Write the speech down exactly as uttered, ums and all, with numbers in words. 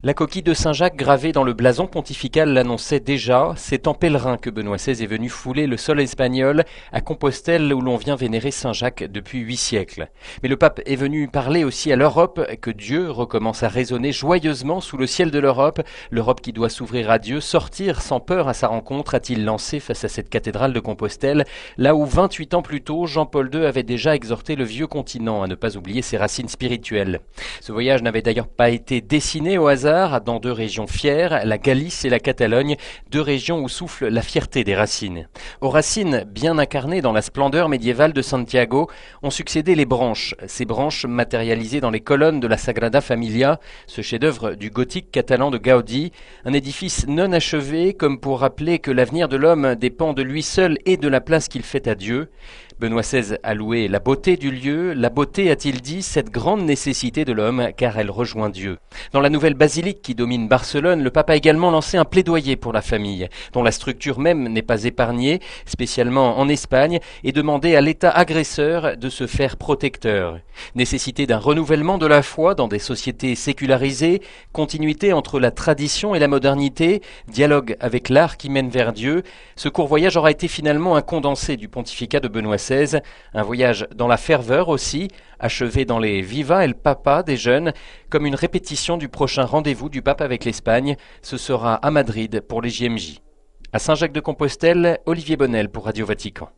La coquille de Saint-Jacques gravée dans le blason pontifical l'annonçait déjà, c'est en pèlerin que Benoît seize est venu fouler le sol espagnol à Compostelle où l'on vient vénérer Saint-Jacques depuis huit siècles. Mais le pape est venu parler aussi à l'Europe, que Dieu recommence à résonner joyeusement sous le ciel de l'Europe, l'Europe qui doit s'ouvrir à Dieu, sortir sans peur à sa rencontre, a-t-il lancé face à cette cathédrale de Compostelle, là où vingt-huit ans plus tôt, Jean-Paul deux avait déjà exhorté le vieux continent à ne pas oublier ses racines spirituelles. Ce voyage n'avait d'ailleurs pas été dessiné au hasard, dans deux régions fières, la Galice et la Catalogne, deux régions où souffle la fierté des racines. Aux racines, bien incarnées dans la splendeur médiévale de Santiago, ont succédé les branches, ces branches matérialisées dans les colonnes de la Sagrada Familia, ce chef-d'œuvre du gothique catalan de Gaudi, un édifice non achevé comme pour rappeler que l'avenir de l'homme dépend de lui seul et de la place qu'il fait à Dieu. Benoît seize a loué la beauté du lieu, la beauté, a-t-il dit, cette grande nécessité de l'homme, car elle rejoint Dieu. Dans la nouvelle basilique qui domine Barcelone, le pape a également lancé un plaidoyer pour la famille, dont la structure même n'est pas épargnée, spécialement en Espagne, et demandé à l'État agresseur de se faire protecteur. Nécessité d'un renouvellement de la foi dans des sociétés sécularisées, continuité entre la tradition et la modernité, dialogue avec l'art qui mène vers Dieu, ce court voyage aura été finalement un condensé du pontificat de Benoît seize, un voyage dans la ferveur aussi, achevé dans les Viva el Papa des jeunes, comme une répétition du prochain rendez-vous du pape avec l'Espagne. Ce sera à Madrid pour les J M J. À Saint-Jacques-de-Compostelle, Olivier Bonnel pour Radio Vatican.